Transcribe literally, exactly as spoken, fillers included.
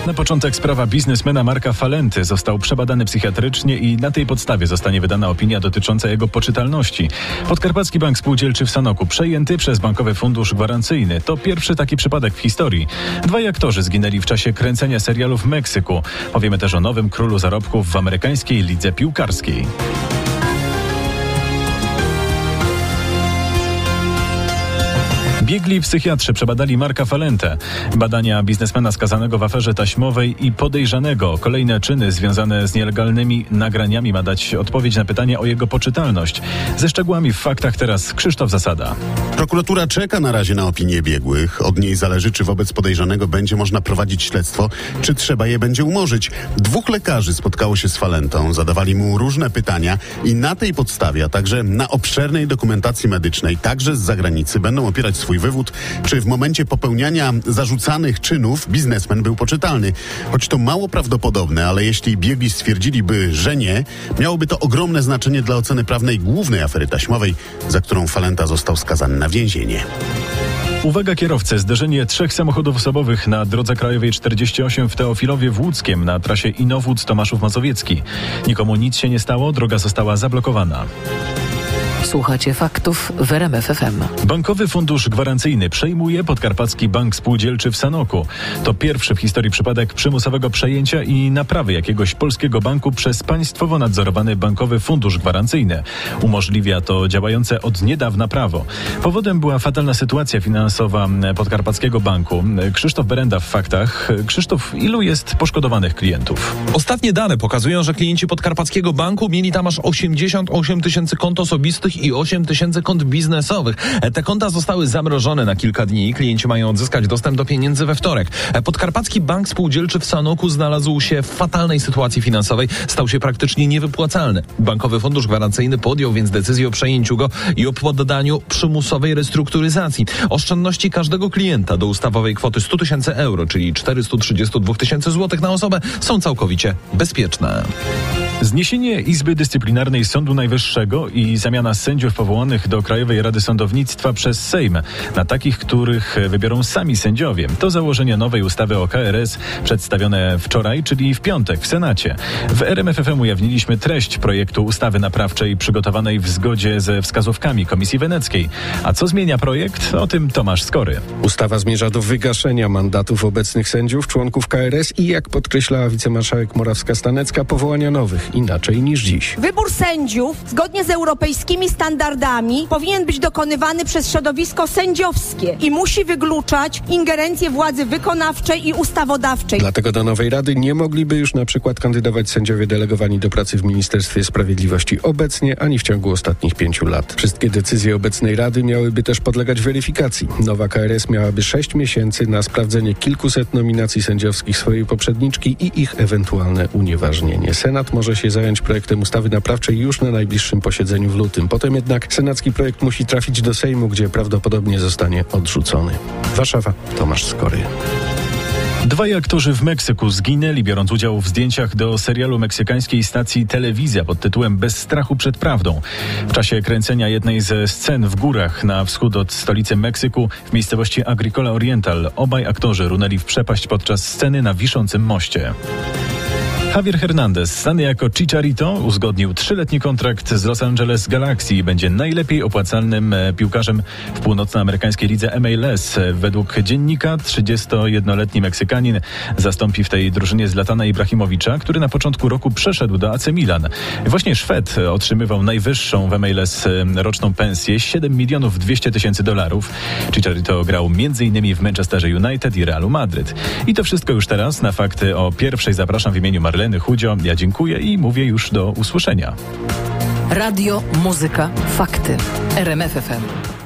Na początek sprawa biznesmena Marka Falenty. Został przebadany psychiatrycznie i na tej podstawie zostanie wydana opinia dotycząca jego poczytalności. Podkarpacki Bank Spółdzielczy w Sanoku przejęty przez Bankowy Fundusz Gwarancyjny. To pierwszy taki przypadek w historii. Dwaj aktorzy zginęli w czasie kręcenia serialu w Meksyku. Powiemy też o nowym królu zarobków w amerykańskiej lidze piłkarskiej. Biegli psychiatrzy przebadali Marka Falentę. Badania biznesmena skazanego w aferze taśmowej i podejrzanego o kolejne czyny związane z nielegalnymi nagraniami ma dać odpowiedź na pytanie o jego poczytalność. Ze szczegółami w faktach teraz Krzysztof Zasada. Prokuratura czeka na razie na opinię biegłych. Od niej zależy, czy wobec podejrzanego będzie można prowadzić śledztwo, czy trzeba je będzie umorzyć. Dwóch lekarzy spotkało się z Falentą, zadawali mu różne pytania i na tej podstawie, a także na obszernej dokumentacji medycznej, także z zagranicy, będą opierać swój wywód, czy w momencie popełniania zarzucanych czynów biznesmen był poczytalny. Choć to mało prawdopodobne, ale jeśli biegli stwierdziliby, że nie, miałoby to ogromne znaczenie dla oceny prawnej głównej afery taśmowej, za którą Falenta został skazany na więzienie. Uwaga kierowcy, zderzenie trzech samochodów osobowych na drodze krajowej czterdzieści osiem w Teofilowie w Łódzkiem na trasie Inowłódz-Tomaszów Mazowiecki. Nikomu nic się nie stało, droga została zablokowana. Słuchacie faktów w R M F F M. Bankowy Fundusz Gwarancyjny przejmuje Podkarpacki Bank Spółdzielczy w Sanoku. To pierwszy w historii przypadek przymusowego przejęcia i naprawy jakiegoś polskiego banku przez państwowo nadzorowany Bankowy Fundusz Gwarancyjny. Umożliwia to działające od niedawna prawo. Powodem była fatalna sytuacja finansowa Podkarpackiego Banku. Krzysztof Berenda w faktach. Krzysztof, ilu jest poszkodowanych klientów? Ostatnie dane pokazują, że klienci Podkarpackiego Banku mieli tam aż osiemdziesiąt osiem tysięcy kont osobistych i osiem tysięcy kont biznesowych. Te konta zostały zamrożone na kilka dni. Klienci mają odzyskać dostęp do pieniędzy we wtorek. Podkarpacki Bank Spółdzielczy w Sanoku znalazł się w fatalnej sytuacji finansowej. Stał się praktycznie niewypłacalny. Bankowy Fundusz Gwarancyjny podjął więc decyzję o przejęciu go i o poddaniu przymusowej restrukturyzacji. Oszczędności każdego klienta do ustawowej kwoty sto tysięcy euro, czyli czterysta trzydzieści dwa tysiące złotych na osobę, są całkowicie bezpieczne. Zniesienie Izby Dyscyplinarnej Sądu Najwyższego i zamiana sędziów powołanych do Krajowej Rady Sądownictwa przez Sejm na takich, których wybiorą sami sędziowie. To założenie nowej ustawy o K R S przedstawione wczoraj, czyli w piątek w Senacie. W R M F F M ujawniliśmy treść projektu ustawy naprawczej przygotowanej w zgodzie ze wskazówkami Komisji Weneckiej. A co zmienia projekt? O tym Tomasz Skory. Ustawa zmierza do wygaszenia mandatów obecnych sędziów, członków K R S i, jak podkreślała wicemarszałek Morawska-Stanecka, powołania nowych, inaczej niż dziś. Wybór sędziów zgodnie z europejskimi standardami powinien być dokonywany przez środowisko sędziowskie i musi wykluczać ingerencję władzy wykonawczej i ustawodawczej. Dlatego do nowej rady nie mogliby już na przykład kandydować sędziowie delegowani do pracy w Ministerstwie Sprawiedliwości obecnie ani w ciągu ostatnich pięciu lat. Wszystkie decyzje obecnej rady miałyby też podlegać weryfikacji. Nowa K R S miałaby sześć miesięcy na sprawdzenie kilkuset nominacji sędziowskich swojej poprzedniczki i ich ewentualne unieważnienie. Senat może się zająć projektem ustawy naprawczej już na najbliższym posiedzeniu w lutym. Potem jednak senacki projekt musi trafić do Sejmu, gdzie prawdopodobnie zostanie odrzucony. Warszawa, Tomasz Skory. Dwaj aktorzy w Meksyku zginęli, biorąc udział w zdjęciach do serialu meksykańskiej stacji Telewizja pod tytułem Bez strachu przed prawdą. W czasie kręcenia jednej ze scen w górach na wschód od stolicy Meksyku w miejscowości Agricola Oriental obaj aktorzy runęli w przepaść podczas sceny na wiszącym moście. Javier Hernandez, znany jako Chicharito, uzgodnił trzyletni kontrakt z Los Angeles Galaxy i będzie najlepiej opłacalnym piłkarzem w północnoamerykańskiej lidze M L S. Według dziennika trzydziestojednoletni Meksykanin zastąpi w tej drużynie Zlatana Ibrahimowicza, który na początku roku przeszedł do A C Milan. Właśnie Szwed otrzymywał najwyższą w M L S roczną pensję siedem milionów dwieście tysięcy dolarów. Chicharito grał między innymi w Manchesterze United i Realu Madryt. I to wszystko już teraz. Na fakty o pierwszej zapraszam w imieniu Marleny Chudzio. Ja dziękuję i mówię już do usłyszenia. Radio, muzyka, fakty. R M F F M.